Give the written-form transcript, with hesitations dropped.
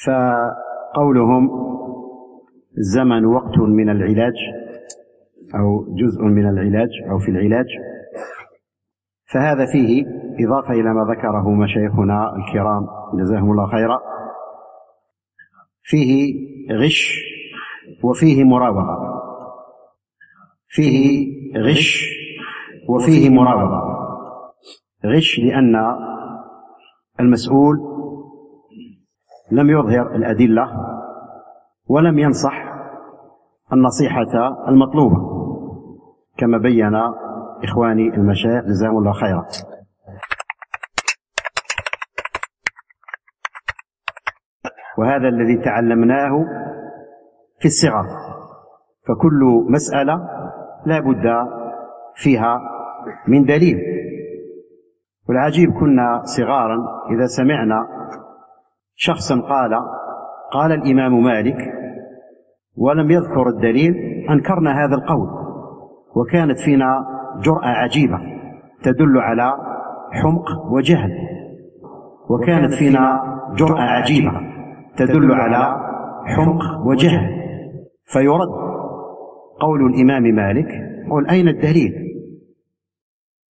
فقولهم الزمن وقت من العلاج أو جزء من العلاج أو في العلاج، فهذا فيه إضافة إلى ما ذكره مشايخنا الكرام جزاهم الله خيرا، فيه غش وفيه مراوغة، فيه غش وفيه مراوغة. غش لأن المسؤول لم يظهر الأدلة ولم ينصح النصيحة المطلوبة كما بين إخواني المشايخ جزاهم الله خيرا. وهذا الذي تعلمناه في الصغر، فكل مسألة لا بد فيها من دليل. والعجيب كنا صغارا إذا سمعنا شخصا قال الإمام مالك ولم يذكر الدليل أنكرنا هذا القول، وكانت فينا جرأة عجيبة تدل على حمق وجهل، وكانت فينا جرأة عجيبة تدل على حمق وجهل. فيرد قول الإمام مالك، قل أين الدليل؟